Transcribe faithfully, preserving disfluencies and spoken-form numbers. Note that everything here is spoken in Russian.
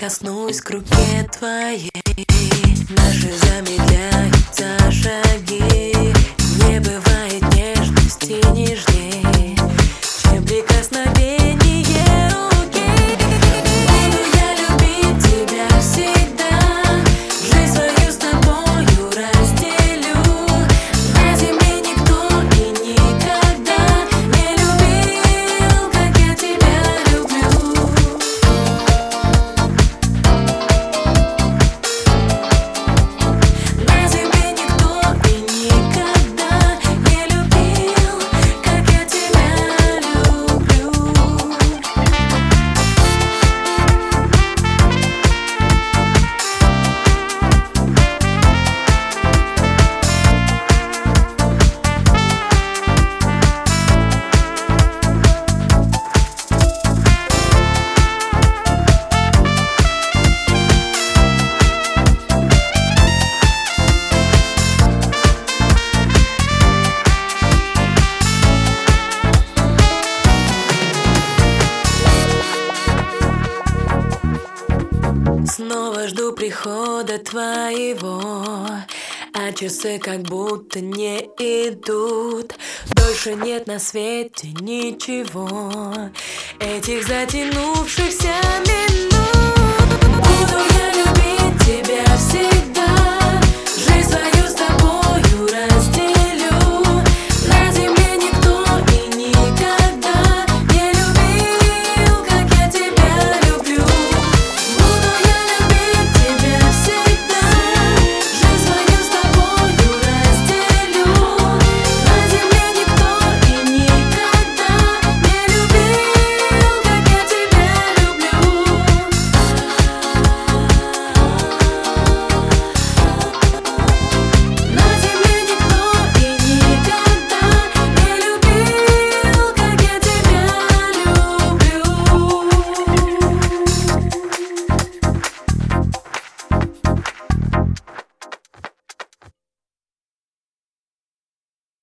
прикоснусь к руке твоей. Наши замедляются шаги. Не бывает нежности нежней, чем прикосновение руки. Буду я любить тебя всегда, жизнь свою с тобою разделю. На земле никто и никогда не любил, как я тебя люблю. На земле никто и никогда не любил, как я тебя люблю. Снова жду прихода твоего, а часы как будто не идут. Больше нет на свете ничего, этих затянувшихся минут. Буду я любить тебя всегда,